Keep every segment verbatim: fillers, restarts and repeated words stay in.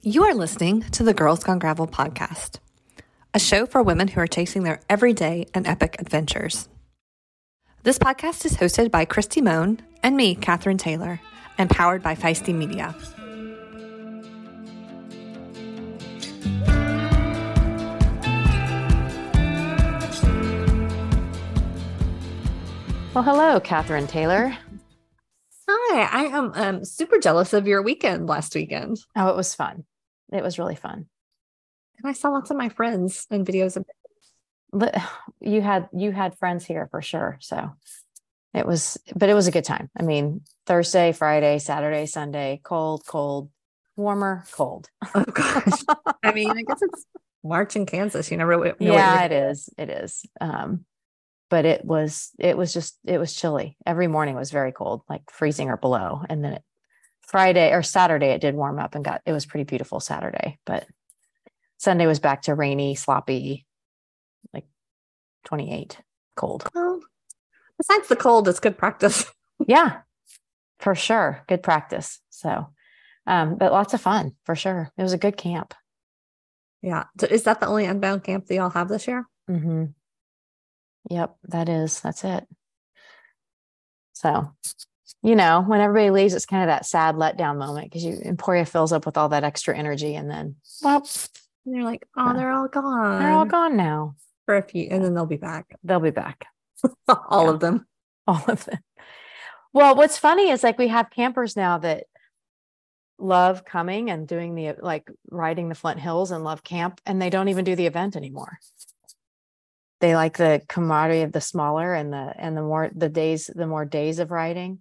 You are listening to the Girls Gone Gravel podcast, a show for women who are chasing their everyday and epic adventures. This podcast is hosted by Christy Moan and me, Catherine Taylor, and powered by Feisty Media. Well, hello, Catherine Taylor. Hi, I am um, super jealous of your weekend last weekend. Oh, it was fun. It was really fun. And I saw lots of my friends and videos of you had you had friends here for sure. So it was, but it was a good time. I mean, Thursday, Friday, Saturday, Sunday, cold, cold, warmer, cold. Oh gosh. I mean, I guess it's March in Kansas. You never know. Yeah, it is. It is. Um, but it was, it was just, it was chilly. Every morning was very cold, like freezing or below. And then it, Friday or Saturday, it did warm up and got, it was pretty beautiful Saturday, but Sunday was back to rainy, sloppy, like twenty-eight, cold. Well, besides the cold, it's good practice. Yeah, for sure. Good practice. So, um, but lots of fun for sure. It was a good camp. Yeah. So is that the only Unbound camp that y'all have this year? Mm-hmm. Yep, that is, that's it. So, you know, when everybody leaves, it's kind of that sad letdown moment because you Emporia fills up with all that extra energy and then, well, and you're like, oh, they're all gone. They're all gone now. For a few, and then they'll be back. They'll be back. all yeah. of them. All of them. Well, what's funny is like we have campers now that love coming and doing the, like riding the Flint Hills and love camp, and they don't even do the event anymore. They like the camaraderie of the smaller and the, and the more, the days, the more days of riding.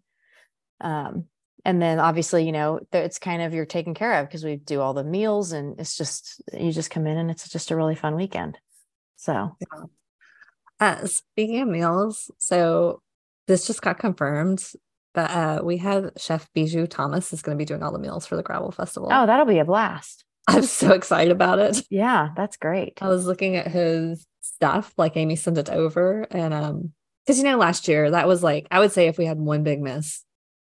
Um, and then obviously, you know, it's kind of, you're taken care of because we do all the meals and it's just, you just come in and it's just a really fun weekend. So, yeah. uh, speaking of meals, so this just got confirmed, but uh, we have Chef Bijou Thomas is going to be doing all the meals for the Gravel Festival. Oh, that'll be a blast. I'm so excited about it. Yeah, that's great. I was looking at his stuff, like Amy sent it over, and um, because you know, last year that was like, I would say if we had one big miss,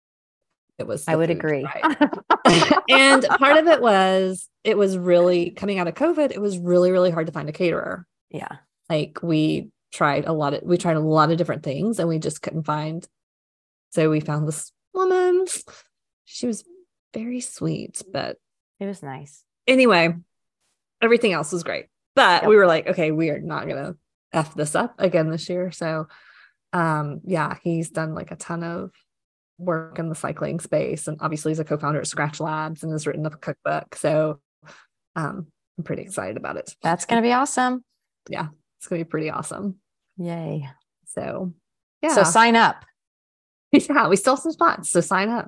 it was. I would food, agree. right? And part of it was it was really coming out of COVID. It was really really hard to find a caterer. Yeah, like we tried a lot of we tried a lot of different things and we just couldn't find. So we found this woman. She was very sweet, but it was nice. Anyway, everything else was great. But yep. we were like, okay, we are not gonna F this up again this year. So um, yeah, he's done like a ton of work in the cycling space, and obviously he's a co-founder at Scratch Labs and has written a cookbook. So um, I'm pretty excited about it. That's gonna be awesome. Yeah, it's gonna be pretty awesome. Yay. So yeah. So sign up. Yeah, we still have some spots, so sign up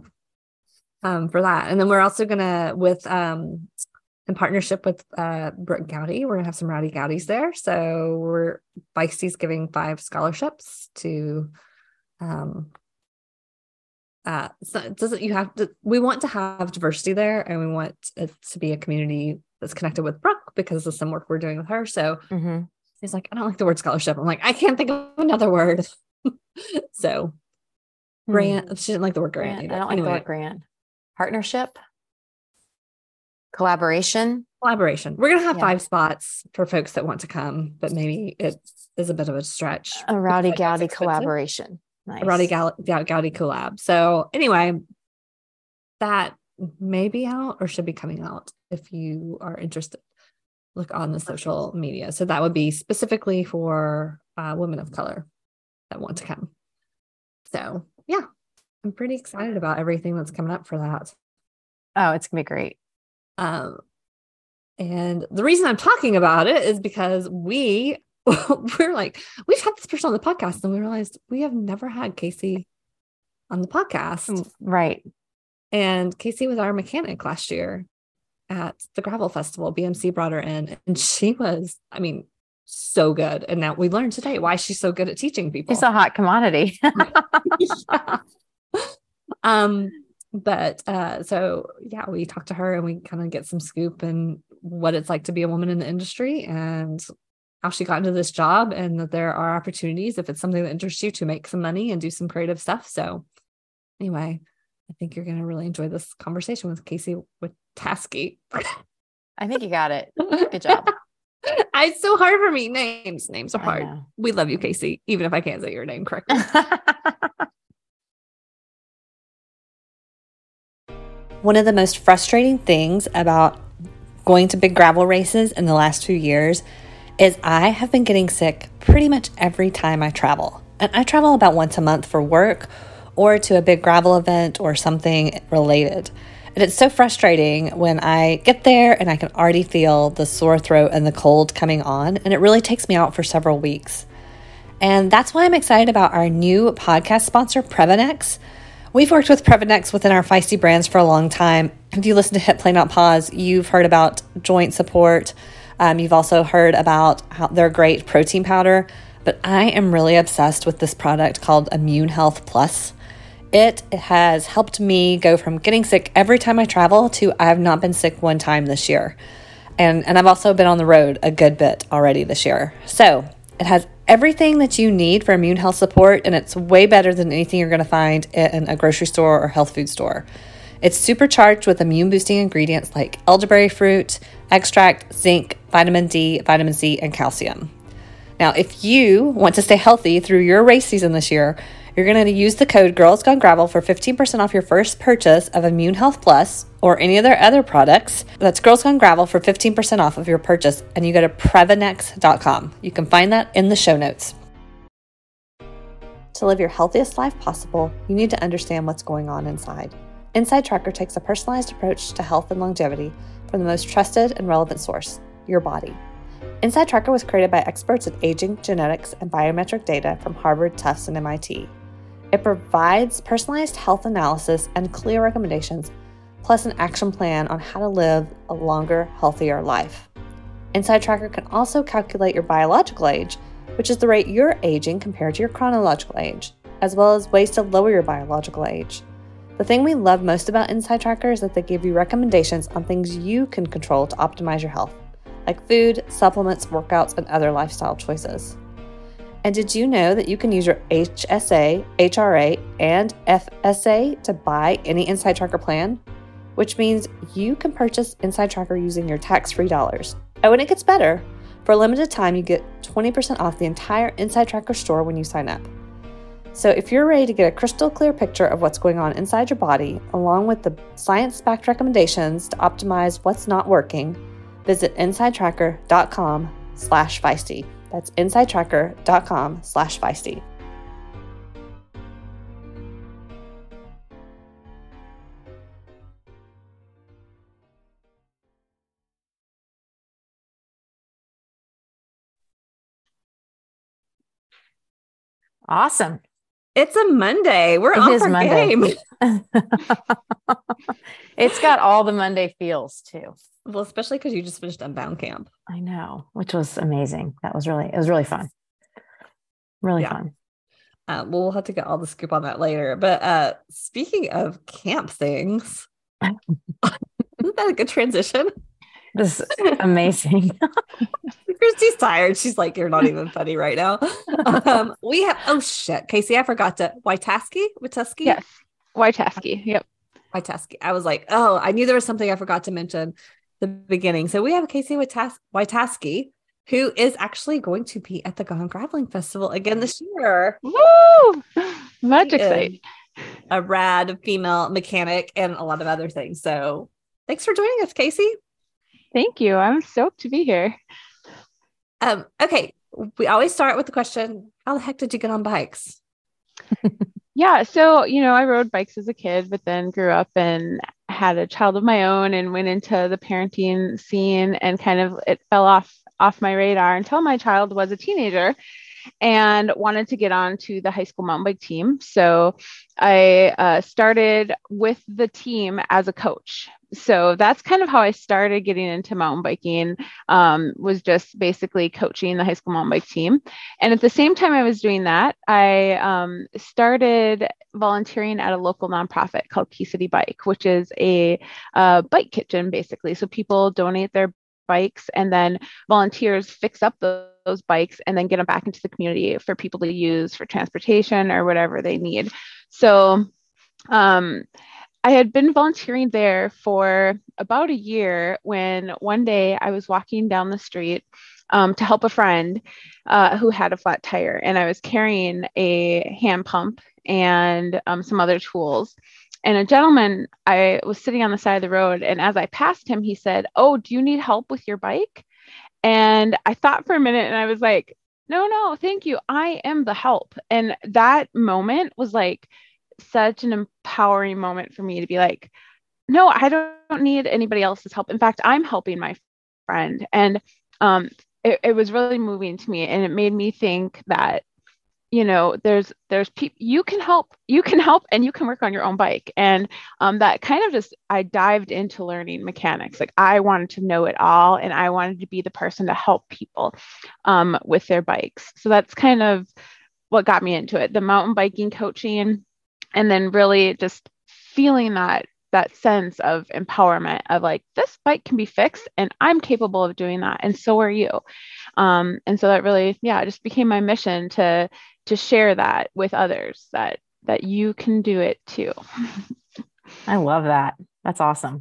um, for that. And then we're also gonna, with um, in partnership with uh, Brooke Gowdy, we're gonna have some Rowdy Gowdies there. So we're Feisty's giving five scholarships to. Um, uh, so it doesn't you have to? We want to have diversity there, and we want it to be a community that's connected with Brooke because of some work we're doing with her. So mm-hmm. he's like, I don't like the word scholarship. I'm like, I can't think of another word. So. Grant. Mm. She didn't like the word grant. grant. I don't like anyway. the word grant. Partnership. Collaboration. Collaboration. We're going to have yeah. five spots for folks that want to come, but maybe it is a bit of a stretch. A Rowdy Gowdy collaboration. Nice. A Rowdy Gowdy collab. So anyway, that may be out or should be coming out if you are interested. Look on the social media. So that would be specifically for uh, women of color that want to come. So yeah, I'm pretty excited about everything that's coming up for that. Oh, it's gonna be great. Um, and the reason I'm talking about it is because we we're like, we've had this person on the podcast and we realized we have never had Casey on the podcast. Right. And Casey was our mechanic last year at the Gravel Festival. B M C brought her in and she was, I mean, so good. And now we learned today why she's so good at teaching people. She's a hot commodity. yeah. Um, but uh, so yeah, we talked to her and we kind of get some scoop and what it's like to be a woman in the industry and how she got into this job, and that there are opportunities if it's something that interests you to make some money and do some creative stuff. So anyway, I think you're going to really enjoy this conversation with Casey with Tasky. I think you got it. Good job. It's so hard for me. Names, names are hard. We love you, Casey, even if I can't say your name correctly. One of the most frustrating things about going to big gravel races in the last few years is I have been getting sick pretty much every time I travel. And I travel about once a month for work or to a big gravel event or something related. And it's so frustrating when I get there and I can already feel the sore throat and the cold coming on, and it really takes me out for several weeks. And that's why I'm excited about our new podcast sponsor, Previnex. We've worked with Previnex within our Feisty brands for a long time. If you listen to Hit Play Not Pause, you've heard about joint support. Um, you've also heard about how their great protein powder. But I am really obsessed with this product called Immune Health Plus. It has helped me go from getting sick every time I travel to I have not been sick one time this year. And, and I've also been on the road a good bit already this year. So it has everything that you need for immune health support, and it's way better than anything you're going to find in a grocery store or health food store. It's supercharged with immune-boosting ingredients like elderberry fruit, extract, zinc, vitamin D, vitamin C, and calcium. Now, if you want to stay healthy through your race season this year, you're going to use the code Girls Gone Gravel for fifteen percent off your first purchase of Immune Health Plus or any of their other products. That's Girls Gone Gravel for fifteen percent off of your purchase, and you go to Previnex dot com. You can find that in the show notes. To live your healthiest life possible, you need to understand what's going on inside. Inside Tracker takes a personalized approach to health and longevity from the most trusted and relevant source, your body. Inside Tracker was created by experts in aging, genetics, and biometric data from Harvard, Tufts, and M I T. It provides personalized health analysis and clear recommendations, plus an action plan on how to live a longer, healthier life. Inside Tracker can also calculate your biological age, which is the rate you're aging compared to your chronological age, as well as ways to lower your biological age. The thing we love most about Inside Tracker is that they give you recommendations on things you can control to optimize your health, like food, supplements, workouts, and other lifestyle choices. And did you know that you can use your H S A, H R A, and F S A to buy any Inside Tracker plan? Which means you can purchase Inside Tracker using your tax-free dollars. Oh, and it gets better. For a limited time, you get twenty percent off the entire Inside Tracker store when you sign up. So if you're ready to get a crystal clear picture of what's going on inside your body, along with the science-backed recommendations to optimize what's not working, visit inside tracker dot com slash feisty. That's inside tracker dot com slash feisty. Awesome. It's a Monday. We're It on is our Monday. game. It's got all the Monday feels too. Well, especially because you just finished Unbound Camp. I know, which was amazing. That was really, it was really fun. Really Yeah. fun. Uh, well, we'll have to get all the scoop on that later. But uh, speaking of camp things, isn't that a good transition? This is amazing. Christy's tired. She's like, you're not even funny right now. Um, we have, oh shit, Casey, I forgot to, Witaski? Witaski? Yes. Witaski. Yep. Witaski. I was like, oh, I knew there was something I forgot to mention at the beginning. So we have Casey Witas- Witaski, who is actually going to be at the Gone Graveling Festival again this year. Woo! Much She is excited. A rad female mechanic and a lot of other things. So thanks for joining us, Casey. Thank you. I'm stoked to be here. Um, okay. We always start with the question, how the heck did you get on bikes? Yeah. So, you know, I rode bikes as a kid, but then grew up and had a child of my own and went into the parenting scene, and kind of it fell off off my radar until my child was a teenager and wanted to get on to the high school mountain bike team. So I uh, started with the team as a coach. So that's kind of how I started getting into mountain biking, um, was just basically coaching the high school mountain bike team. And at the same time I was doing that, I um, started volunteering at a local nonprofit called Key City Bike, which is a uh, bike kitchen, basically. So people donate their bikes and then volunteers fix up the, those bikes and then get them back into the community for people to use for transportation or whatever they need. So um, I had been volunteering there for about a year when one day I was walking down the street um, to help a friend uh, who had a flat tire, and I was carrying a hand pump and um, some other tools. And a gentleman, I was sitting on the side of the road, and as I passed him, he said, "Oh, do you need help with your bike?" And I thought for a minute, and I was like, no, no, thank you. I am the help. And that moment was like such an empowering moment for me to be like, no, I don't need anybody else's help. In fact, I'm helping my friend. And um, it, it was really moving to me. And it made me think that, you know, there's, there's people you can help, you can help and you can work on your own bike. And um, that kind of just, I dived into learning mechanics. Like I wanted to know it all. And I wanted to be the person to help people um, with their bikes. So that's kind of what got me into it, the mountain biking coaching, and then really just feeling that that sense of empowerment of like, this bike can be fixed and I'm capable of doing that. And so are you. Um, and so that really, yeah, it just became my mission to, to share that with others, that, that you can do it too. I love that. That's awesome.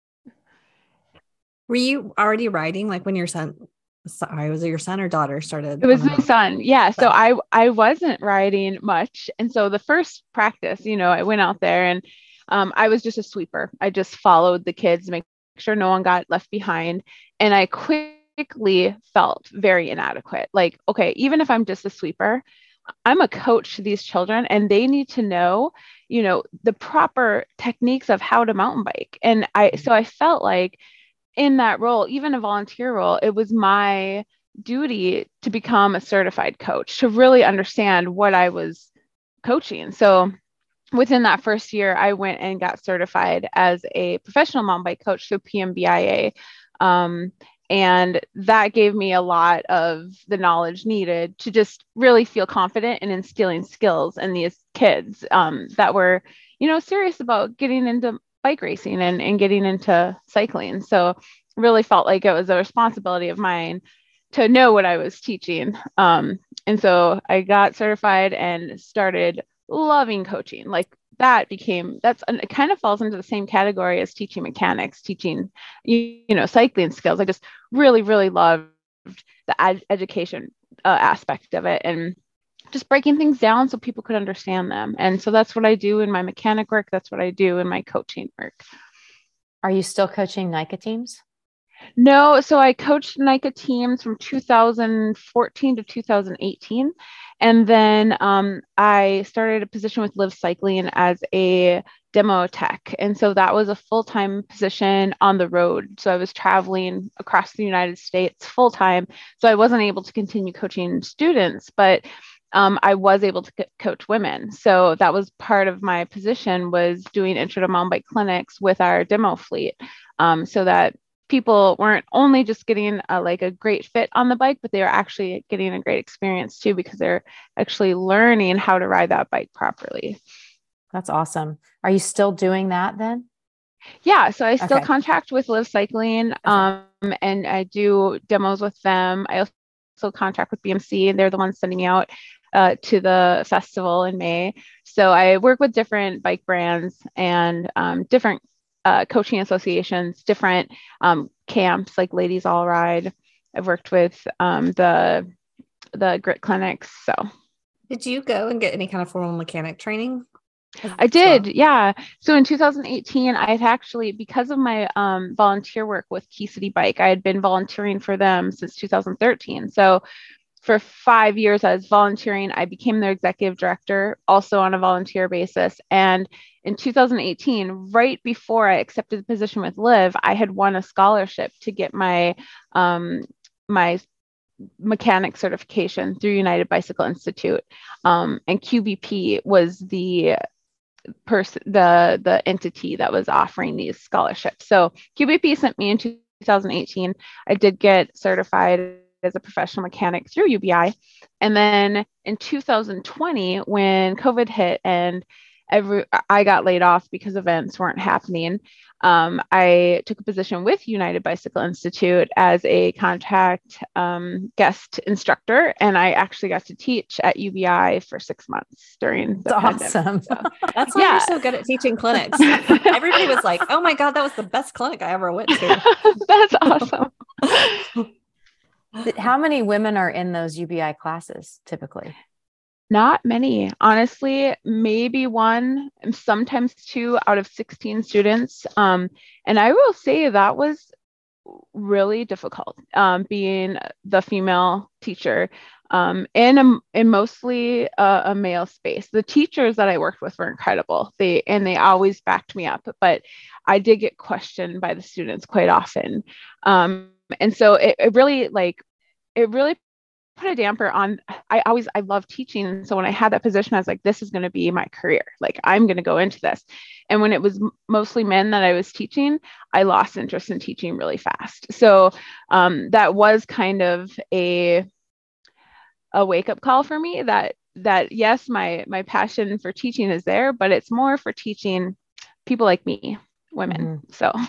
Were you already riding like when your son, sorry, was it your son or daughter started? It was my son. Yeah. So I, I wasn't riding much. And so the first practice, you know, I went out there and Um, I was just a sweeper. I just followed the kids, make sure no one got left behind. And I quickly felt very inadequate. Like, okay, even if I'm just a sweeper, I'm a coach to these children and they need to know, you know, the proper techniques of how to mountain bike. And I, so I felt like in that role, even a volunteer role, it was my duty to become a certified coach, to really understand what I was coaching. So within that first year, I went and got certified as a professional mountain bike coach through P M B I A. Um, and that gave me a lot of the knowledge needed to just really feel confident in instilling skills in these kids um, that were, you know, serious about getting into bike racing and, and getting into cycling. So really felt like it was a responsibility of mine to know what I was teaching. Um, and so I got certified and started loving coaching. Like that became, that's, it kind of falls into the same category as teaching mechanics, teaching, you, you know, cycling skills. I just really, really loved the ed- education uh, aspect of it and just breaking things down so people could understand them. And so that's what I do in my mechanic work. That's what I do in my coaching work. Are you still coaching NICA teams? No, so I coached NICA teams from two thousand fourteen to two thousand eighteen. And then um, I started a position with Live Cycling as a demo tech. And so that was a full-time position on the road. So I was traveling across the United States full-time. So I wasn't able to continue coaching students, but um, I was able to co- coach women. So that was part of my position, was doing intro to mountain bike clinics with our demo fleet um, so that people weren't only just getting a, like a great fit on the bike, but they were actually getting a great experience too, because they're actually learning how to ride that bike properly. That's awesome. Are you still doing that then? Yeah. So I still Okay. contract with Live Cycling um, and I do demos with them. I also contract with B M C and they're the ones sending me out uh, to the festival in May. So I work with different bike brands and um, different Uh, coaching associations, different um, camps like Ladies All Ride. I've worked with um, the the grit clinics. So, did you go and get any kind of formal mechanic training? I did, well? yeah. So in two thousand eighteen, I had actually, because of my um, volunteer work with Key City Bike, I had been volunteering for them since two thousand thirteen. So for five years, I was volunteering. I became their executive director, also on a volunteer basis. And in two thousand eighteen, right before I accepted the position with Liv, I had won a scholarship to get my um, my mechanic certification through United Bicycle Institute. Um, and Q B P was the person, the the entity that was offering these scholarships. So Q B P sent me in two thousand eighteen. I did get certified as a professional mechanic through U B I. And then in two thousand twenty, when COVID hit and every I got laid off because events weren't happening. Um, I took a position with United Bicycle Institute as a contract um, guest instructor, and I actually got to teach at U B I for six months during the That's pandemic. awesome. So, That's why yeah. you're so good at teaching clinics. Everybody was like, oh my God, that was the best clinic I ever went to. That's awesome. How many women are in those U B I classes typically? Not many, honestly, maybe one, and sometimes two out of sixteen students. Um, and I will say that was really difficult, um, being the female teacher um, in a, in mostly a, a male space. The teachers that I worked with were incredible. They and they always backed me up, but I did get questioned by the students quite often. Um, and so it, it really like it really put a damper on. I always I love teaching, so when I had that position, I was like, this is going to be my career. Like, I'm going to go into this. And when it was m- mostly men that I was teaching, I lost interest in teaching really fast. So um, that was kind of a a wake up call for me. That that yes, my my passion for teaching is there, but it's more for teaching people like me, women. Mm-hmm. So.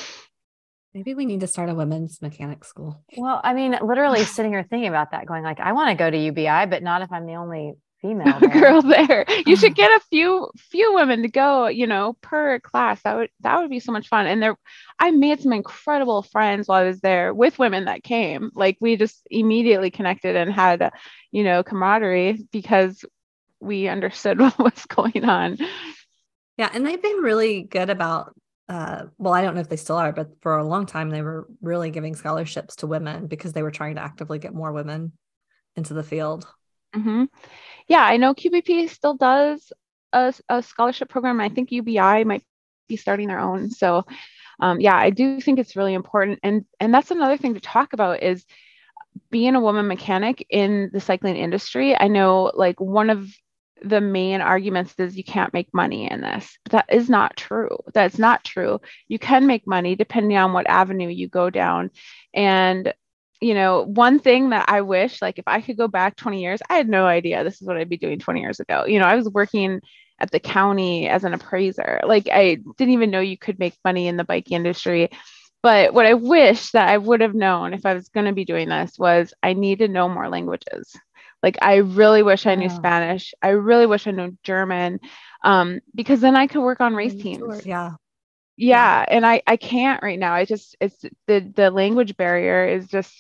Maybe we need to start a women's mechanic school. Well, I mean, literally sitting here thinking about that, going like, I want to go to U B I, but not if I'm the only female there. girl there. You should get a few few women to go, you know, per class. That would that would be so much fun. And there, I made some incredible friends while I was there with women that came. Like, we just immediately connected and had, you know, camaraderie because we understood what was going on. Yeah, and they've been really good about. Uh, well, I don't know if they still are, but for a long time, they were really giving scholarships to women because they were trying to actively get more women into the field. Mm-hmm. Yeah, I know Q B P still does a, a scholarship program. I think U B I might be starting their own. So, um, yeah, I do think it's really important. And, and that's another thing to talk about is being a woman mechanic in the cycling industry. I know, like, one of the main arguments is you can't make money in this. But that is not true. That's not true. You can make money depending on what avenue you go down. And, you know, one thing that I wish, like, if I could go back twenty years, I had no idea this is what I'd be doing twenty years ago. You know, I was working at the county as an appraiser. Like, I didn't even know you could make money in the bike industry. But what I wish that I would have known if I was going to be doing this was I need to know more languages. Like, I really wish I knew oh. Spanish. I really wish I knew German, um, because then I could work on race teams. Sure. Yeah. Yeah. And I, I can't right now. I just, it's the, the language barrier is just,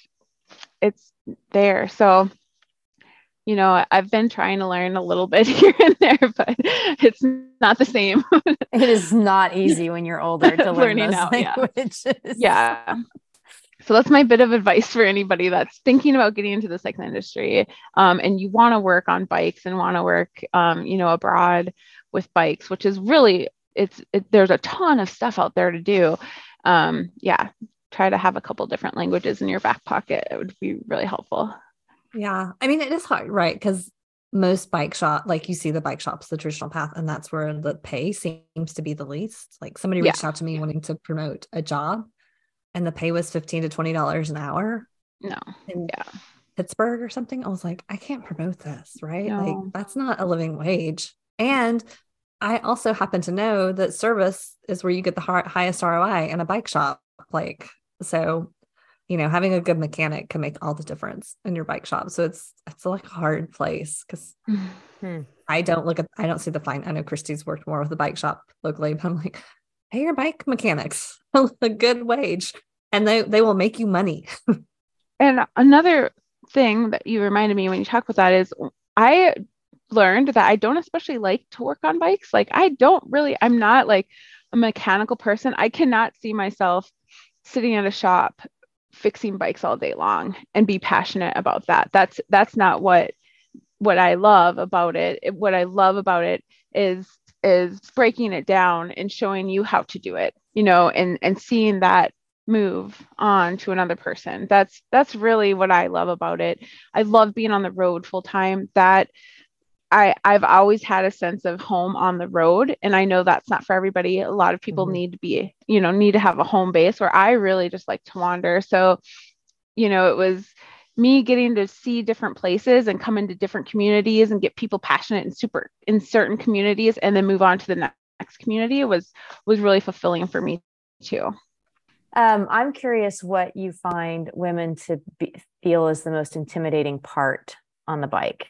it's there. So, you know, I've been trying to learn a little bit here and there, but it's not the same. It is not easy when you're older to learn those out, languages. Yeah. yeah. So that's my bit of advice for anybody that's thinking about getting into the cycling industry, um, and you want to work on bikes and want to work, um, you know, abroad with bikes, which is really, it's, it, there's a ton of stuff out there to do. Um, yeah. Try to have a couple different languages in your back pocket. It would be really helpful. Yeah. I mean, it is hard, right? Because most bike shop, like, you see the bike shops, the traditional path, and that's where the pay seems to be the least. Like, somebody reached yeah. out to me wanting to promote a job, and the pay was fifteen to twenty dollars an hour. No. In yeah. Pittsburgh or something. I was like, I can't promote this, right? No. Like, that's not a living wage. And I also happen to know that service is where you get the highest R O I in a bike shop. Like, so, you know, having a good mechanic can make all the difference in your bike shop. So it's, it's like a hard place because hmm. I don't look at, I don't see the fine. I know Christy's worked more with a bike shop locally, but I'm like, pay your bike mechanics a good wage and they, they will make you money. And another thing that you reminded me when you talk about that is I learned that I don't especially like to work on bikes. Like, I don't really, I'm not like a mechanical person. I cannot see myself sitting at a shop fixing bikes all day long and be passionate about that. That's, that's not what, what I love about it. it. What I love about it is, is breaking it down and showing you how to do it, you know, and, and seeing that move on to another person. That's, that's really what I love about it. I love being on the road full time. That I, I've always had a sense of home on the road. And I know that's not for everybody. A lot of people mm-hmm. need to be, you know, need to have a home base, where I really just like to wander. So, you know, it was me getting to see different places and come into different communities and get people passionate and super in certain communities and then move on to the next community was was really fulfilling for me too. Um, I'm curious what you find women to be, feel is the most intimidating part on the bike.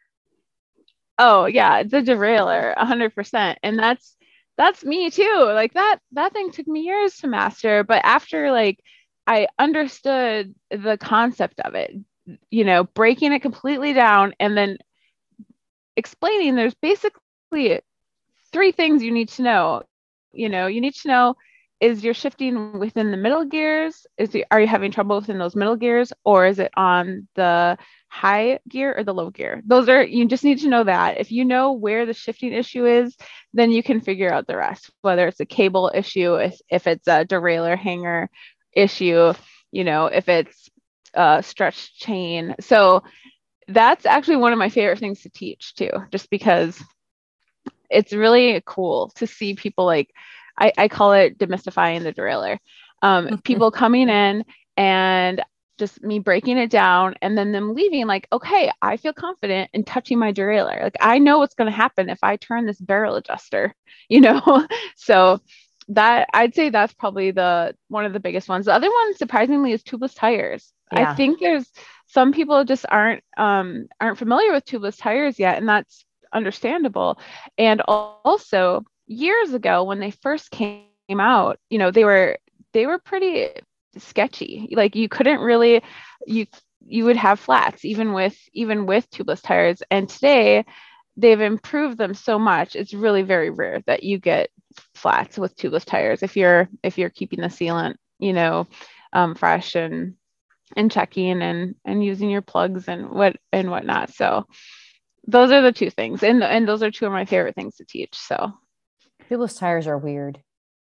Oh yeah, the derailleur, a hundred percent. And that's, that's me too. Like that, that thing took me years to master, but after like, I understood the concept of it, you know, breaking it completely down and then explaining there's basically three things you need to know. You know, you need to know, is you're shifting within the middle gears? Is the, are you having trouble within those middle gears, or is it on the high gear or the low gear? Those are, you just need to know that. If you know where the shifting issue is, then you can figure out the rest, whether it's a cable issue, if, if it's a derailleur hanger issue, you know, if it's a stretched chain. So that's actually one of my favorite things to teach too, just because it's really cool to see people like, I, I call it demystifying the derailleur. Um, people coming in and just me breaking it down and then them leaving like, okay, I feel confident in touching my derailleur. Like I know what's going to happen if I turn this barrel adjuster, you know? So that I'd say that's probably the, one of the biggest ones. The other one surprisingly is tubeless tires. Yeah. I think there's some people just aren't, um, aren't familiar with tubeless tires yet. And that's understandable. And also years ago when they first came out, you know, they were, they were pretty sketchy. Like you couldn't really, you, you would have flats even with, even with tubeless tires. And today they've improved them so much. It's really very rare that you get flats with tubeless tires. If you're, if you're keeping the sealant, you know, um, fresh and, and checking and, and using your plugs and what, and whatnot. So those are the two things. And, and those are two of my favorite things to teach. So tubeless tires are weird.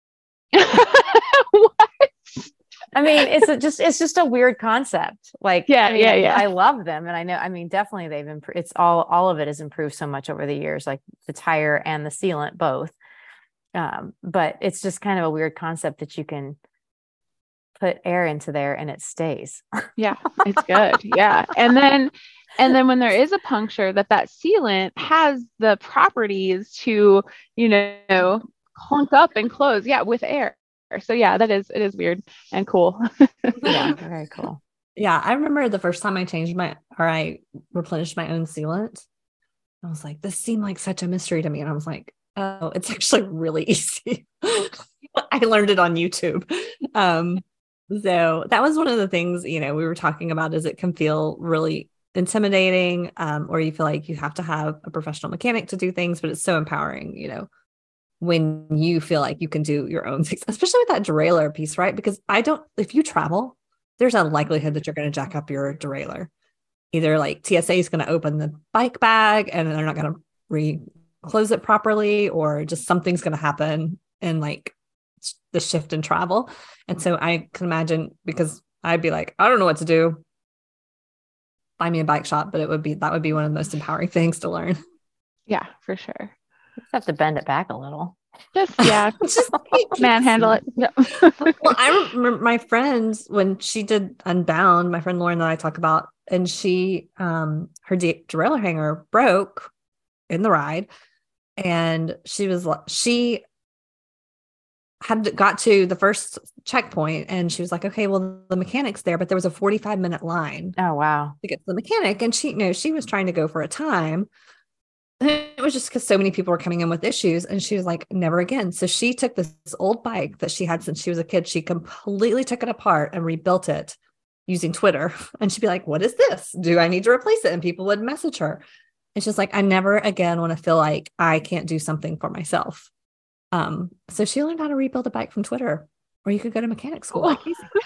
What? I mean, it's a, just, it's just a weird concept. Like, yeah, I mean, yeah, yeah. I love them. And I know, I mean, definitely they've improved. It's all, all of it has improved so much over the years, like the tire and the sealant, both. Um, but it's just kind of a weird concept that you can put air into there and it stays. Yeah, it's good. Yeah. And then, and then when there is a puncture, that that sealant has the properties to, you know, clunk up and close. Yeah. With air. So yeah, that is, it is weird and cool. Yeah. Very cool. Yeah. I remember the first time I changed my, or I replenished my own sealant. I was like, this seemed like such a mystery to me. And I was like, oh, it's actually really easy. I learned it on YouTube. Um, so that was one of the things, you know, we were talking about, is it can feel really intimidating, um, or you feel like you have to have a professional mechanic to do things, but it's so empowering, you know, when you feel like you can do your own things, especially with that derailleur piece, right? Because I don't, if you travel, there's a likelihood that you're going to jack up your derailleur. Either like T S A is going to open the bike bag and they're not going to re-close it properly, or just something's going to happen in like the shift in travel. And so I can imagine, because I'd be like, I don't know what to do. Find me a bike shop, but it would be, that would be one of the most empowering things to learn. Yeah, for sure. You just have to bend it back a little. Just, yeah, just manhandle it. Yeah. Well, I remember my friend, when she did Unbound, my friend Lauren that I talk about, and she, um, her de- derailleur hanger broke in the ride. And she was like, she had got to the first checkpoint and she was like, okay, well, the mechanic's there, but there was a forty-five minute line. Oh, wow. To get to the mechanic. And she, you know, she was trying to go for a time. And it was just because so many people were coming in with issues, and she was like, never again. So she took this old bike that she had since she was a kid. She completely took it apart and rebuilt it using Twitter. And she'd be like, what is this? Do I need to replace it? And people would message her. It's just like, I never again want to feel like I can't do something for myself. Um, so she learned how to rebuild a bike from Twitter, or you could go to mechanic school. Like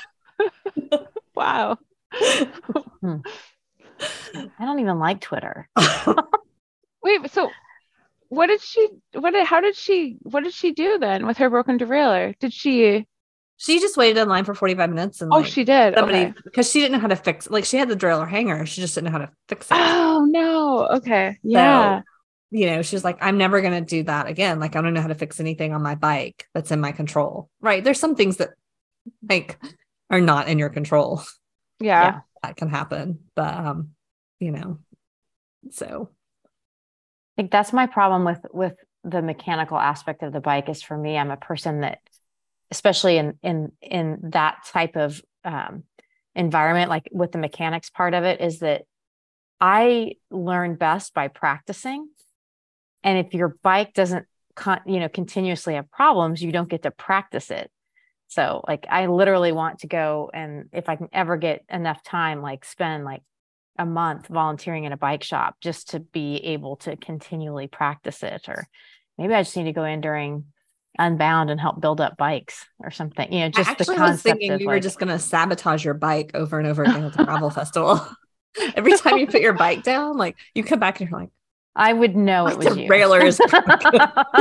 wow. Hmm. I don't even like Twitter. Wait, so what did she, what did, how did she, what did she do then with her broken derailleur? Did she? She just waited in line for forty-five minutes. And oh, like, she did. Somebody, okay. Because she didn't know how to fix, like she had the derailleur hanger. She just didn't know how to fix it. Oh no. Okay. Yeah. So, you know, she's like, I'm never going to do that again. Like, I don't know how to fix anything on my bike that's in my control. Right. There's some things that like are not in your control. Yeah. that can happen. But, um, you know, so. I think that's my problem with, with the mechanical aspect of the bike is for me, I'm a person that, especially in, in, in that type of, um, environment, like with the mechanics part of it, is that I learn best by practicing. And if your bike doesn't, con- you know, continuously have problems, you don't get to practice it. So like, I literally want to go, and if I can ever get enough time, like spend like a month volunteering in a bike shop just to be able to continually practice it. Or maybe I just need to go in during Unbound and help build up bikes or something, you know, just I actually the concept was thinking of you like, were just going to sabotage your bike over and over again at the gravel festival. Every time you put your bike down, like you come back and you're like, I would know it was the you. Railer is broken.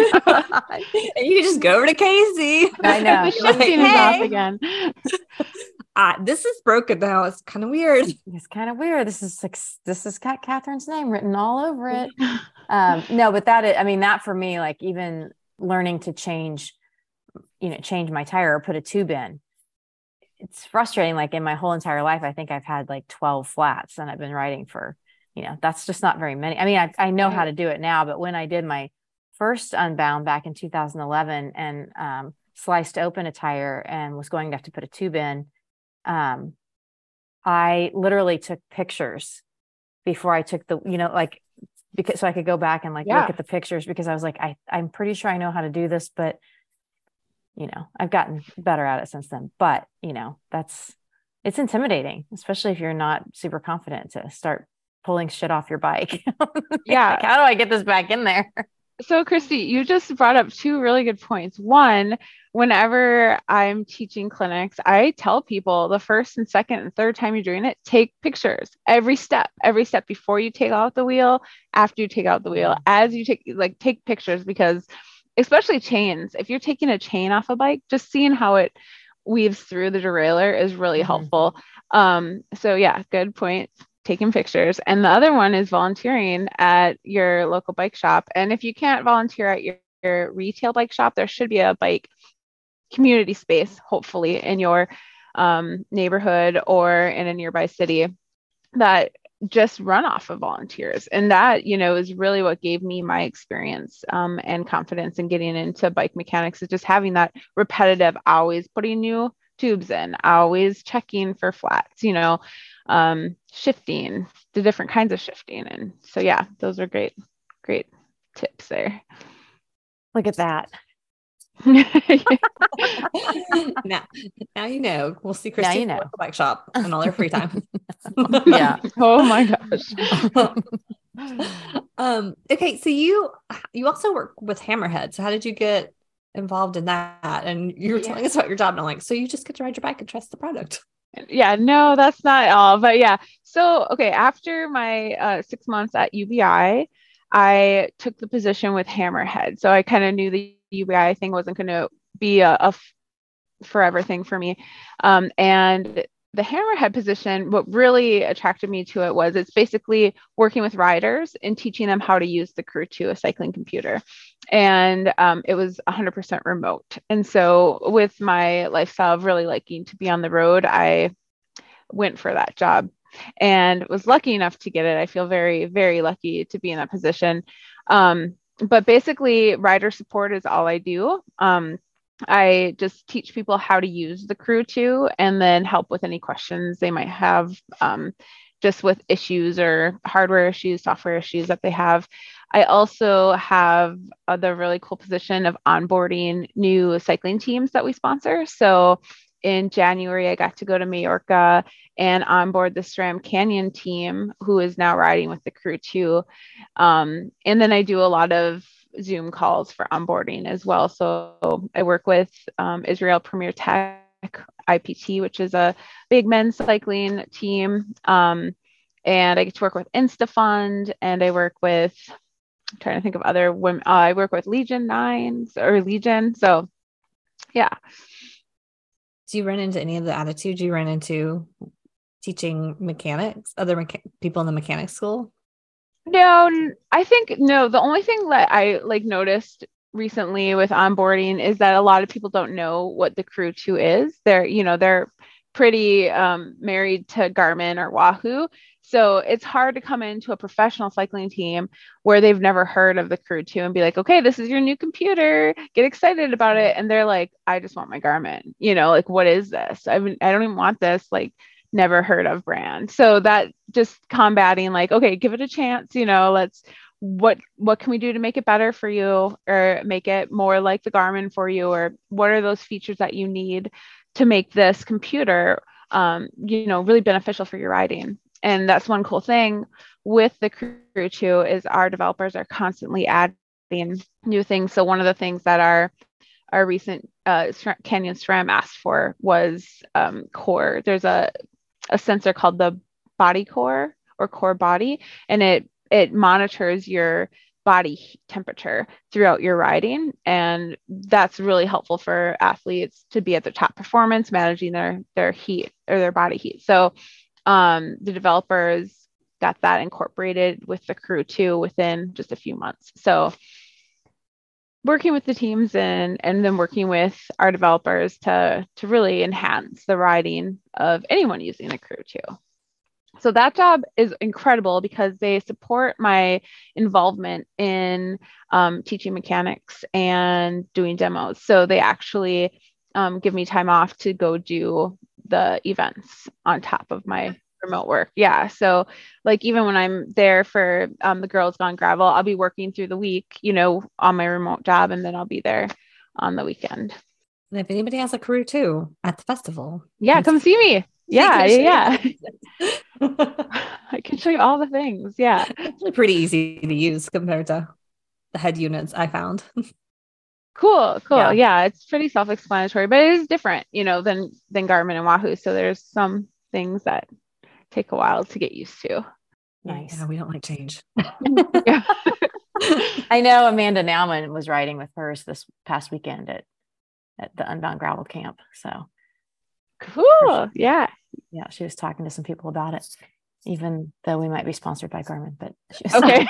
And you just go over to Casey. I know. The You're like, shifting is "Hey." off again. Uh, this is broken now. It's kind of weird. It's kind of weird. This is like, this has got Catherine's name written all over it. Um, no, but that, is, I mean, that for me, like even learning to change, you know, change my tire or put a tube in, it's frustrating. Like in my whole entire life, I think I've had like twelve flats and I've been riding for, you know, that's just not very many. I mean, I, I know how to do it now, but when I did my first Unbound back in two thousand eleven and um, sliced open a tire and was going to have to put a tube in, um, I literally took pictures before I took the, you know, like, because so I could go back and like Yeah. look at the pictures, because I was like, I, I'm pretty sure I know how to do this, but you know, I've gotten better at it since then. But, you know, that's, it's intimidating, especially if you're not super confident to start pulling shit off your bike. Yeah. Like, how do I get this back in there? So, Christy, you just brought up two really good points. One, whenever I'm teaching clinics, I tell people the first and second and third time you're doing it, take pictures every step, every step before you take out the wheel, after you take out the wheel, as you take, like, take pictures, because especially chains, if you're taking a chain off a bike, just seeing how it weaves through the derailleur is really Mhm. helpful. Um, so yeah, good point. Taking pictures. And the other one is volunteering at your local bike shop. And if you can't volunteer at your, your retail bike shop, there should be a bike community space, hopefully in your um, neighborhood or in a nearby city that just run off of volunteers. And that, you know, is really what gave me my experience um, and confidence in getting into bike mechanics, is just having that repetitive, always putting new tubes in, always checking for flats, you know, um, shifting, the different kinds of shifting. And so, yeah, those are great, great tips there. Look at that. now, now you know. We'll see Christy you know. at the bike shop and all her free time. Yeah. Oh my gosh. um. Okay. So you you also work with Hammerhead. So how did you get involved in that? And you were Yeah. telling us about your job, and I'm like, so you just get to ride your bike and trust the product. Yeah, no, that's not all. But yeah. So, okay, after my uh, six months at U B I, I took the position with Hammerhead. So I kind of knew the U B I thing wasn't going to be a, a f- forever thing for me. Um, and the Hammerhead position, what really attracted me to it was it's basically working with riders and teaching them how to use the Crew two, a cycling computer. And um, it was one hundred percent remote. And so with my lifestyle of really liking to be on the road, I went for that job and was lucky enough to get it. I feel very, very lucky to be in that position. Um, but basically, rider support is all I do. Um, I just teach people how to use the Crew two and then help with any questions they might have, um, just with issues or hardware issues, software issues that they have. I also have uh, the really cool position of onboarding new cycling teams that we sponsor. So in January, I got to go to Majorca and onboard the SRAM Canyon team, who is now riding with the Crew two. Um, and then I do a lot of Zoom calls for onboarding as well. So I work with um, Israel Premier Tech, I P T, which is a big men's cycling team. Um, and I get to work with InstaFund, and I work with, I'm trying to think of other women. Uh, I work with Legion Nines or Legion. So yeah. Do you run into any of the attitudes you run into teaching mechanics, other mecha- people in the mechanics school? No, n- I think no. The only thing that I like noticed recently with onboarding is that a lot of people don't know what the Crew two is. They're, you know, they're pretty um, married to Garmin or Wahoo. So it's hard to come into a professional cycling team where they've never heard of the Crew two and be like, okay, this is your new computer, get excited about it. And they're like, I just want my Garmin, you know, like, what is this? I mean, I don't even want this, like, never heard of brand. So that just combating like, okay, give it a chance, you know, let's, what, what can we do to make it better for you or make it more like the Garmin for you? Or what are those features that you need to make this computer, um, you know, really beneficial for your riding? And that's one cool thing with the Crew two is our developers are constantly adding new things. So one of the things that our our recent uh, Canyon SRAM asked for was um, core. There's a a sensor called the body core or core body, and it it monitors your body temperature throughout your riding. And that's really helpful for athletes to be at their top performance, managing their, their heat or their body heat. So um, the developers got that incorporated with the Crew two within just a few months. So working with the teams and, and then working with our developers to, to really enhance the riding of anyone using a Crew two. So that job is incredible because they support my involvement in um, teaching mechanics and doing demos. So they actually um, give me time off to go do the events on top of my remote work. Yeah. So like, even when I'm there for um, the Girls Gone Gravel, I'll be working through the week, you know, on my remote job, and then I'll be there on the weekend. And if anybody has a Crew two at the festival, yeah, come see me. Yeah, yeah. yeah. I can show you all the things. Yeah. It's actually pretty easy to use compared to the head units I found. Cool, cool. Yeah. yeah, it's pretty self-explanatory, but it is different, you know, than than Garmin and Wahoo. So there's some things that take a while to get used to. Nice. Yeah, we don't like change. Yeah. I know Amanda Nauman was riding with hers this past weekend at, at the Unbound Gravel Camp. So cool. Yeah. Yeah. She was talking to some people about it, even though we might be sponsored by Garmin, but she was okay.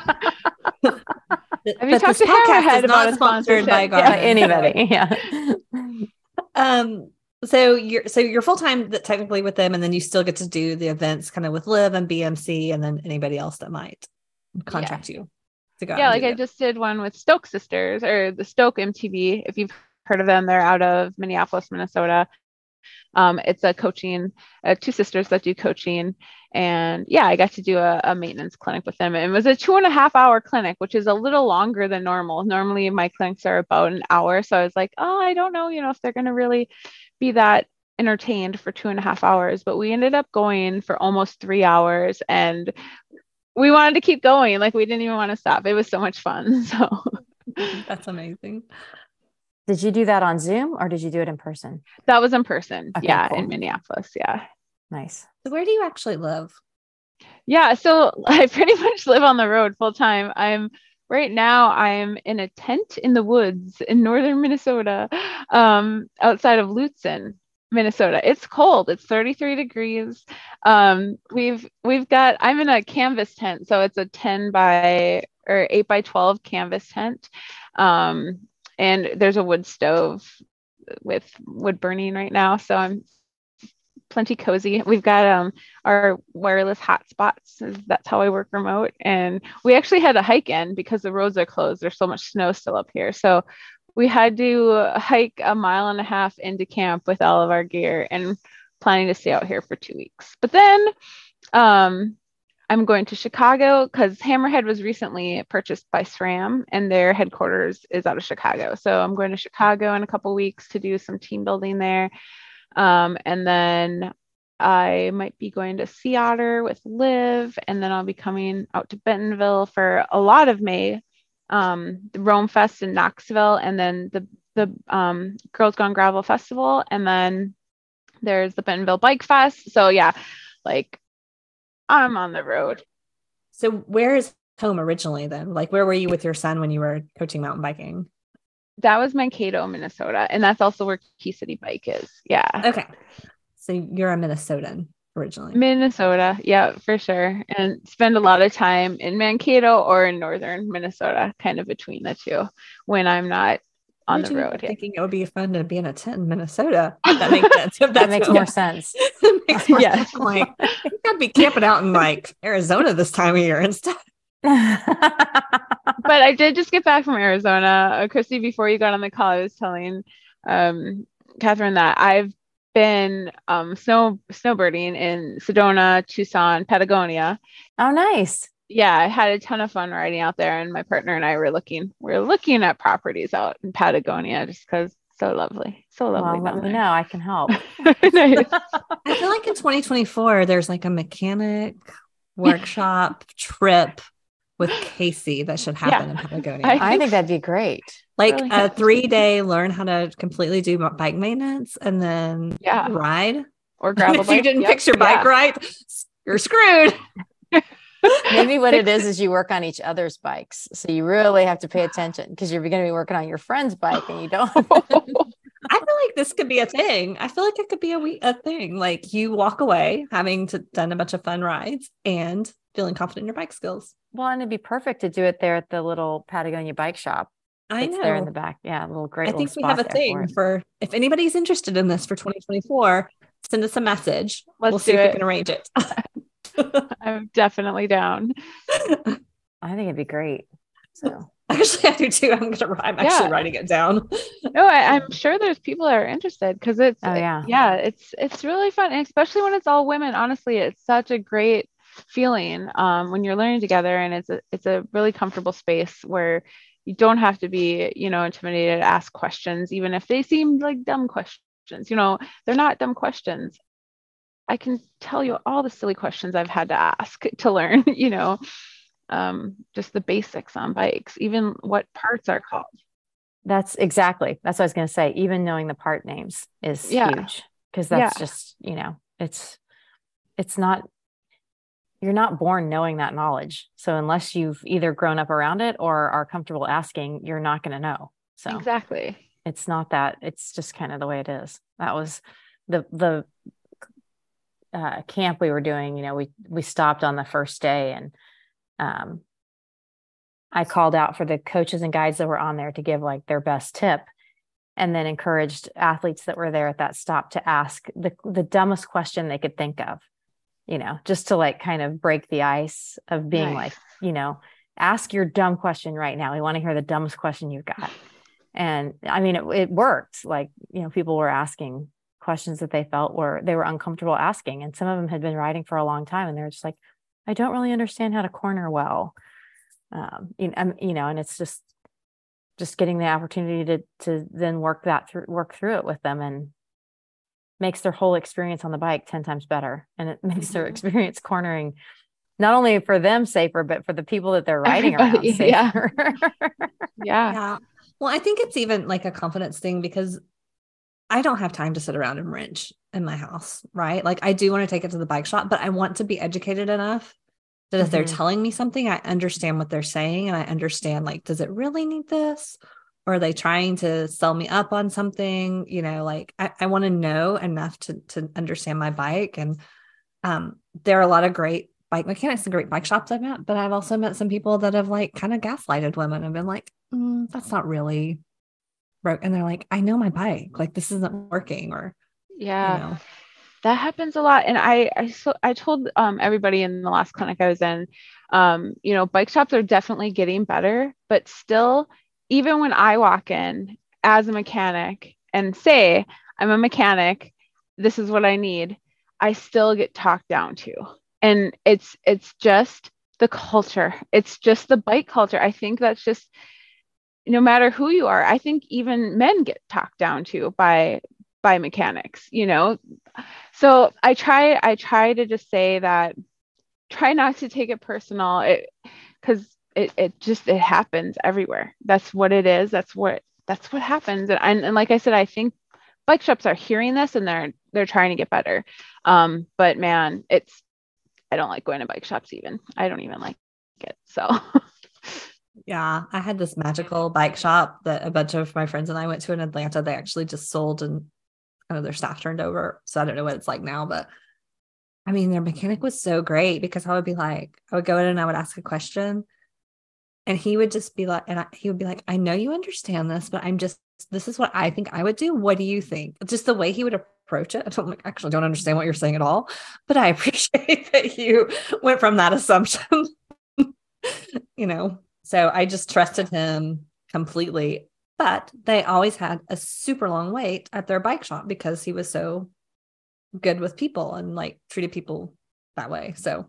Have you talked to Hammerhead about sponsored by Garmin? Yeah, anybody. Yeah. um, so you're so you're full time technically with them, and then you still get to do the events kind of with Liv and B M C, and then anybody else that might contract yeah. you to go. Yeah, like I them. just did one with Stoke Sisters or the Stoke M T B. If you've heard of them, they're out of Minneapolis, Minnesota. Um, it's a coaching, uh, two sisters that do coaching. And yeah, I got to do a, a maintenance clinic with them. It was a two and a half hour clinic, which is a little longer than normal. Normally my clinics are about an hour. So I was like, oh, I don't know, you know, if they're going to really be that entertained for two and a half hours, but we ended up going for almost three hours and we wanted to keep going. Like we didn't even want to stop. It was so much fun. So that's amazing. Did you do that on Zoom or did you do it in person? That was in person. Okay, yeah. Cool. In Minneapolis. Yeah. Nice. So where do you actually live? Yeah. So I pretty much live on the road full time. I'm right now I'm in a tent in the woods in northern Minnesota, um, outside of Lutsen, Minnesota. It's cold. It's thirty-three degrees. Um, we've, we've got, I'm in a canvas tent. So it's a ten by or eight by twelve canvas tent. Um, and there's a wood stove with wood burning right now. So I'm plenty cozy. We've got um our wireless hotspots. That's how I work remote. And we actually had to hike in because the roads are closed. There's so much snow still up here. So we had to hike a mile and a half into camp with all of our gear and planning to stay out here for two weeks. But then um, I'm going to Chicago because Hammerhead was recently purchased by SRAM and their headquarters is out of Chicago. So I'm going to Chicago in a couple weeks to do some team building there. Um, and then I might be going to Sea Otter with Liv, and then I'll be coming out to Bentonville for a lot of May, um, the Rome Fest in Knoxville, and then the the um, Girls Gone Gravel Festival, and then there's the Bentonville Bike Fest. So yeah, like I'm on the road. So where is home originally then? Like where were you with your son when you were coaching mountain biking? That was Mankato, Minnesota. And that's also where Key City Bike is. Yeah. Okay. So you're a Minnesotan originally. Minnesota. Yeah, for sure. And spend a lot of time in Mankato or in northern Minnesota, kind of between the two when I'm not on the Originally, road. I'm Yeah. thinking it would be fun to be in a tent in Minnesota. If that makes sense. If That that's makes what- more sense. it makes more Yes. sense. I'm like, you gotta be camping out in like Arizona this time of year and stuff. But I did just get back from Arizona. Uh, Christy, before you got on the call, I was telling um, Catherine that I've been um, snow snowbirding in Sedona, Tucson, Patagonia. Oh, nice. Yeah, I had a ton of fun riding out there, and my partner and I were looking we're looking at properties out in Patagonia just because so lovely, so lovely. Well, let down me there. know. I can help. Nice. I feel like in twenty twenty-four, there's like a mechanic workshop trip with Casey that should happen Yeah. in Patagonia. I I think that'd be great. like really a good. three day learn how to completely do bike maintenance and then Yeah. ride. Or gravel If you bike. didn't Yep. fix your bike Yeah. right, you're screwed. Maybe what it is is you work on each other's bikes. So you really have to pay attention because you're going to be working on your friend's bike and you don't. I feel like this could be a thing. I feel like it could be a, we- a thing. Like you walk away having to done a bunch of fun rides and feeling confident in your bike skills. Well, and it'd be perfect to do it there at the little Patagonia bike shop. I It's know. there in the back. Yeah, a little great. I little think we spot have a there for thing it. for if anybody's interested in this for twenty twenty-four, send us a message. Let's we'll see do if it. we can arrange it. I'm definitely down. I think it'd be great. So Actually, I do too. I'm gonna. I'm actually Yeah. writing it down. No, I, I'm sure there's people that are interested because it's Oh, yeah. yeah, it's it's really fun, and especially when it's all women. Honestly, it's such a great feeling um, when you're learning together, and it's a it's a really comfortable space where you don't have to be, you know, intimidated to ask questions, even if they seem like dumb questions. You know, they're not dumb questions. I can tell you all the silly questions I've had to ask to learn, you know, um, just the basics on bikes, even what parts are called. that's exactly, that's what I was going to say. Even knowing the part names is Yeah. huge because that's Yeah. just, you know, it's, it's not, you're not born knowing that knowledge. So unless you've either grown up around it or are comfortable asking, you're not going to know. So Exactly. it's not that, it's just kind of the way it is. That was the, the, uh, camp we were doing, you know, we, we stopped on the first day and, um, I called out for the coaches and guides that were on there to give like their best tip and then encouraged athletes that were there at that stop to ask the, the dumbest question they could think of, you know, just to like kind of break the ice of being Nice. like, you know, ask your dumb question right now. We want to hear the dumbest question you've got. And I mean, it, it worked. Like, you know, people were asking questions that they felt were, they were uncomfortable asking. And some of them had been riding for a long time and they're just like, I don't really understand how to corner well. Um, you know, um, you know, and it's just, just getting the opportunity to, to then work that through, work through it with them and makes their whole experience on the bike ten times better. And it makes their Mhm. experience cornering, not only for them safer, but for the people that they're riding Everybody, around safer. Yeah. Yeah. Well, I think it's even like a confidence thing because I don't have time to sit around and wrench in my house, right? Like I do want to take it to the bike shop, but I want to be educated enough that if they're Mhm. telling me something, I understand what they're saying and I understand like, does it really need this? Or are they trying to sell me up on something? You know, like I, I want to know enough to to understand my bike. And um, there are a lot of great bike mechanics and great bike shops I've met, but I've also met some people that have like kind of gaslighted women and been like, mm, that's not really broke. And they're like, I know my bike, like this isn't working or, Yeah. you know. That happens a lot. And I, I, so I told um, everybody in the last clinic I was in, um, you know, bike shops are definitely getting better, but still, even when I walk in as a mechanic and say, I'm a mechanic, this is what I need, I still get talked down to. And it's, it's just the culture. It's just the bike culture. I think that's just, no matter who you are, I think even men get talked down to by, by mechanics, you know? So I try, I try to just say that, try not to take it personal. It, cause it, it just, it happens everywhere. That's what it is. That's what, that's what happens. And, and, and like I said, I think bike shops are hearing this and they're, they're trying to get better. Um, but man, it's, I don't like going to bike shops even. I don't even like it. So Yeah, I had this magical bike shop that a bunch of my friends and I went to in Atlanta. They actually just sold and kind of their staff turned over. So I don't know what it's like now, but I mean, their mechanic was so great because I would be like, I would go in and I would ask a question and he would just be like, and I, he would be like, I know you understand this, but I'm just this is what I think I would do. What do you think? Just the way he would approach it. I don't actually don't understand what you're saying at all, but I appreciate that you went from that assumption, you know, so I just trusted him completely, but they always had a super long wait at their bike shop because he was so good with people and like treated people that way. So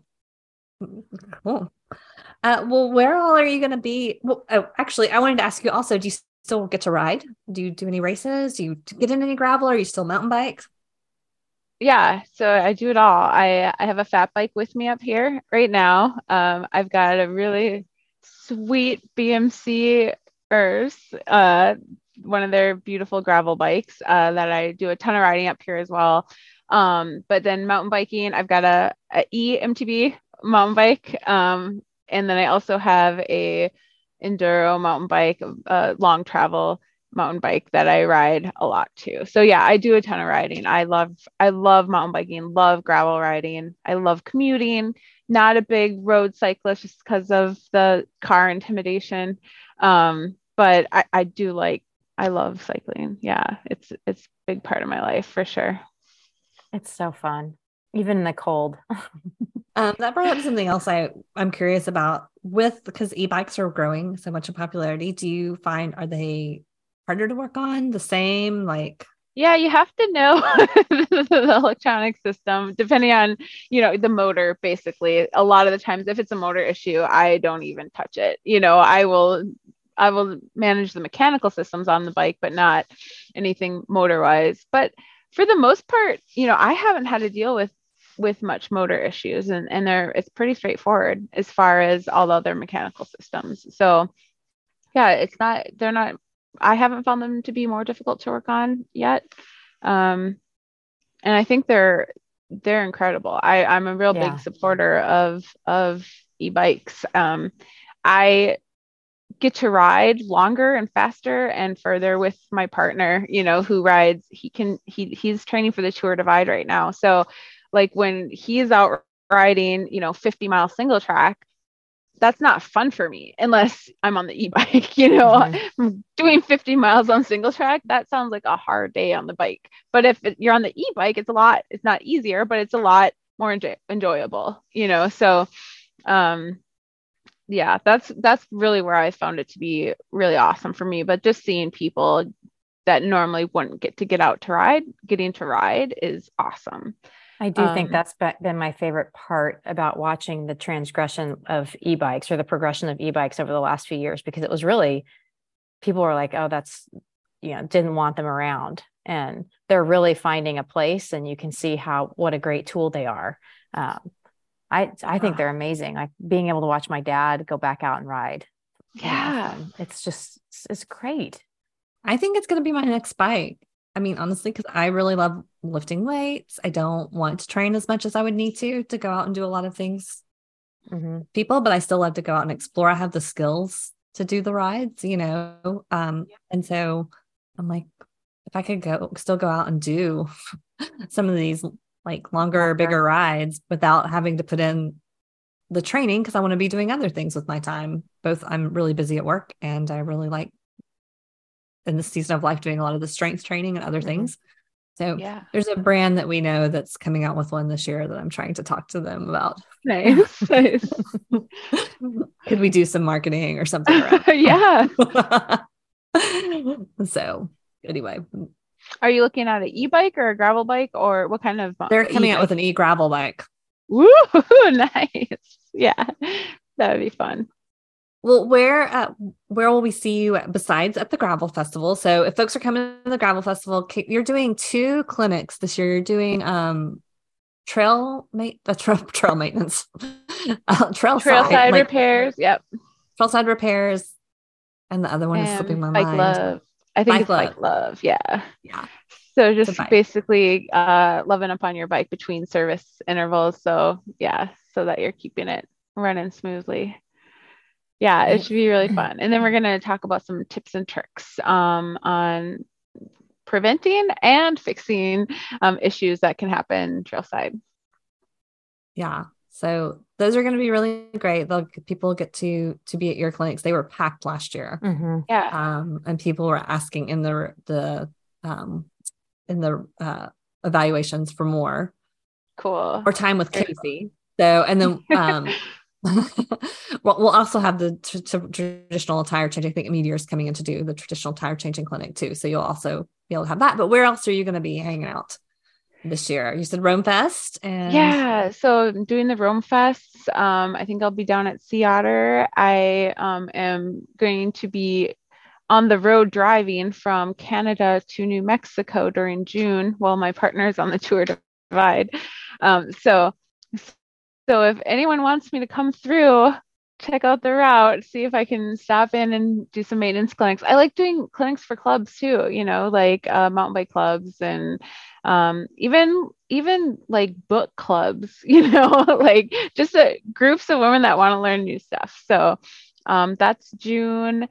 cool. Uh, well, where all are you going to be? Well, oh, actually, I wanted to ask you also, do you still get to ride? Do you do any races? Do you get in any gravel? Or are you still mountain bikes? Yeah, so I do it all. I I have a fat bike with me up here right now. Um, I've got a really sweet B M C Earth, uh, one of their beautiful gravel bikes uh, that I do a ton of riding up here as well. Um, but then mountain biking, I've got a, a E M T B mountain bike, um, and then I also have a enduro mountain bike, a long travel mountain bike that I ride a lot too. So yeah, I do a ton of riding. I love, I love mountain biking, love gravel riding. I love commuting, not a big road cyclist just because of the car intimidation. Um, but I, I do like, I love cycling. Yeah, it's, it's a big part of my life for sure. It's so fun, even in the cold. Um, that brought up something else I, I'm curious about with, because e-bikes are growing so much in popularity. Do you find, are they harder to work on, the same, like? Yeah, you have to know the electronic system, depending on, you know, the motor, basically. A lot of the times, if it's a motor issue, I don't even touch it. You know, I will, I will manage the mechanical systems on the bike, but not anything motor wise. But for the most part, you know, I haven't had to deal with with much motor issues, and and they're it's pretty straightforward as far as all other mechanical systems. So yeah, it's not, they're not, I haven't found them to be more difficult to work on yet. Um, and I think they're, they're incredible. I, I'm a real Yeah. big supporter of, of e-bikes. Um, I get to ride longer and faster and further with my partner, you know, who rides, he can, he, he's training for the Tour Divide right now. So like when he's out riding, you know, fifty mile single track, that's not fun for me unless I'm on the e-bike, you know, mm-hmm. Doing fifty miles on single track, that sounds like a hard day on the bike. But if it, you're on the e-bike, it's a lot, it's not easier, but it's a lot more enjoy- enjoyable, you know? So, um, yeah, that's, that's really where I found it to be really awesome for me. But just seeing people that normally wouldn't get to get out to ride, getting to ride is awesome. I do um, think that's been my favorite part about watching the transgression of e-bikes or the progression of e-bikes over the last few years, because it was really, people were like, oh, that's, you know, didn't want them around, and they're really finding a place, and you can see how, what a great tool they are. Um, I, I think they're amazing. Like being able to watch my dad go back out and ride. Yeah. It's just, it's great. I think it's going to be my next bike. I mean, honestly, because I really love lifting weights. I don't want to train as much as I would need to, to go out and do a lot of things, mm-hmm. people, but I still love to go out and explore. I have the skills to do the rides, you know? Um, and so I'm like, if I could go, still go out and do some of these like longer, longer, bigger rides without having to put in the training, because I want to be doing other things with my time. Both, I'm really busy at work, and I really like in this season of life doing a lot of the strength training and other mm-hmm. things. So yeah. There's a brand that we know that's coming out with one this year that I'm trying to talk to them about. Nice. Nice. Could we do some marketing or something around? Yeah. So anyway. Are you looking at an e-bike or a gravel bike, or what kind of? They're coming e-bike? out with an e-gravel bike. Woo! Nice. Yeah. That would be fun. Well, where uh, where will we see you besides at the Gravel Festival? So if folks are coming to the Gravel Festival, you're doing two clinics this year. You're doing um, trail mate, the tra- trail maintenance, uh, trail, trail side, side like, repairs. Yep. Trail side repairs. And the other one and is slipping my bike mind. Love. I think bike it's love. Bike Love. Yeah. Yeah. So just basically uh, loving up on your bike between service intervals. So yeah, so that you're keeping it running smoothly. Yeah, it should be really fun. And then we're going to talk about some tips and tricks um, on preventing and fixing um, issues that can happen trailside. Yeah. So those are going to be really great. They'll people get to to be at your clinics. They were packed last year. Mm-hmm. Yeah. Um, and people were asking in the the um in the uh evaluations for more Cool. or time with Casey. So and then um well, we'll also have the t- t- traditional tire changing. I think Meteor's coming in to do the traditional tire changing clinic too. So you'll also be able to have that. But where else are you going to be hanging out this year? You said Rome Fest and yeah. So I'm doing the Rome Fests. Um, I think I'll be down at Sea Otter. I um am going to be on the road driving from Canada to New Mexico during June while my partner is on the Tour Divide. Um, so So if anyone wants me to come through, check out the route, see if I can stop in and do some maintenance clinics. I like doing clinics for clubs too, you know, like uh, mountain bike clubs and um, even even like book clubs, you know, like just uh, groups of women that want to learn new stuff. So um, that's June.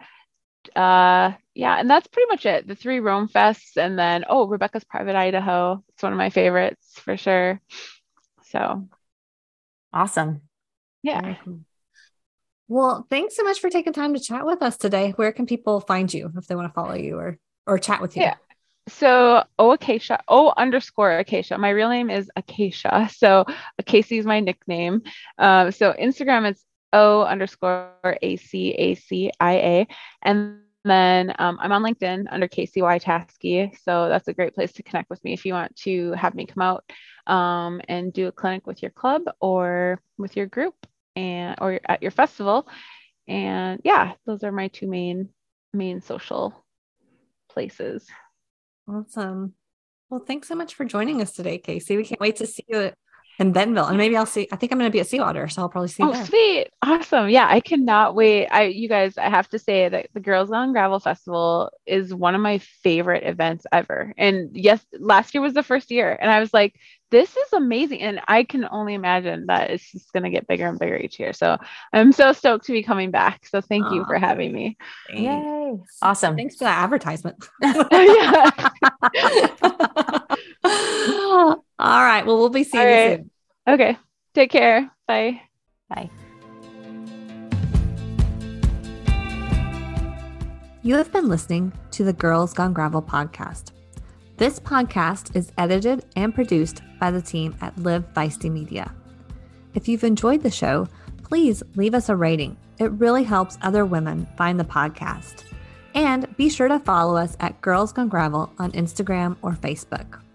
Uh, yeah, and that's pretty much it. The three Rome Fests, and then oh, Rebecca's Private Idaho. It's one of my favorites for sure. So. Awesome. Yeah. Very cool. Well, thanks so much for taking time to chat with us today. Where can people find you if they want to follow you or or chat with you? Yeah. So O Acacia, O underscore Acacia. My real name is Acacia. So Casey is my nickname. Um, so Instagram it's O underscore A C A C I A. And then um, I'm on LinkedIn under Casey Wojtaski. So that's a great place to connect with me if you want to have me come out um, and do a clinic with your club or with your group and or at your festival. And yeah, those are my two main main social places. Awesome. Well, thanks so much for joining us today, Casey. We can't wait to see you in Bentonville. And maybe I'll see, I think I'm going to be at Sea Otter, so I'll probably see you Oh, there. sweet. Awesome. Yeah, I cannot wait. I, you guys, I have to say that the Girls Gone Gravel Festival is one of my favorite events ever. And yes, last year was the first year. And I was like, this is amazing. And I can only imagine that it's just going to get bigger and bigger each year. So I'm so stoked to be coming back. So thank you for having me. Yay. Awesome. Thanks for that advertisement. Yeah. All right. Well, we'll be seeing All you right. soon. Okay. Take care. Bye. Bye. You have been listening to the Girls Gone Gravel podcast. This podcast is edited and produced by the team at Live Feisty Media. If you've enjoyed the show, please leave us a rating. It really helps other women find the podcast. And be sure to follow us at Girls Gone Gravel on Instagram or Facebook.